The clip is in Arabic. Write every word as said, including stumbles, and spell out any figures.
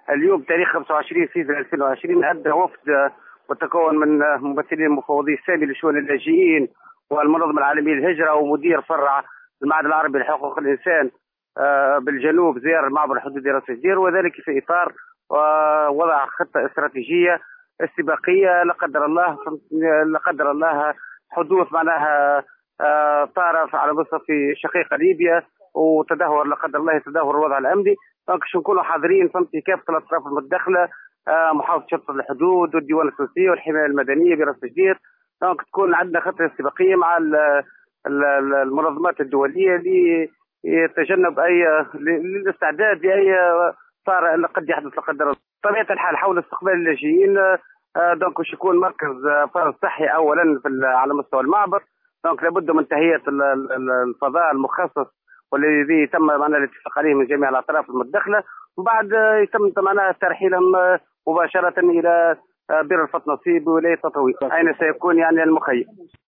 اليوم تاريخ خمسة وعشرين سيزر ألفين وعشرين أدى وفد وتكون من ممثلين مفوضي السامي لشؤون اللاجئين والمنظمة العالمية للهجرة ومدير فرع المعهد العربي لحقوق الإنسان بالجنوب زيارة المعبر الحدودي راس الجدير، وذلك في إطار وضع خطة استراتيجية استباقية لا قدر الله لا قدر الله حدوث معناها طارئ على مستوى في شقيقة ليبيا وتدهور لا قدر الله تدهور الوضع الأمني. دونك باش نكونوا حاضرين فهمتي كافة الأطراف المتدخلة، محافظة شرطة الحدود والديوان التونسية والحماية المدنية براس الجدير. دونك تكون عندنا خطة استباقية مع المنظمات الدولية لتجنب أي للاستعداد لأي طارئ قد يحدث لا قدر الله. بطبيعة الحال حول استقبال اللاجئين دونك باش يكون مركز فرز صحي أولا في على مستوى المعبر. دونك لابد من تهيئة الفضاء المخصص والذي يتم معنا الاتفاق عليه من جميع الأطراف المتدخلة، وبعد يتم معنا ترحيلهم مباشرة إلى بئر الفطنطي بولاية تطوي أين سيكون يعني المخيم.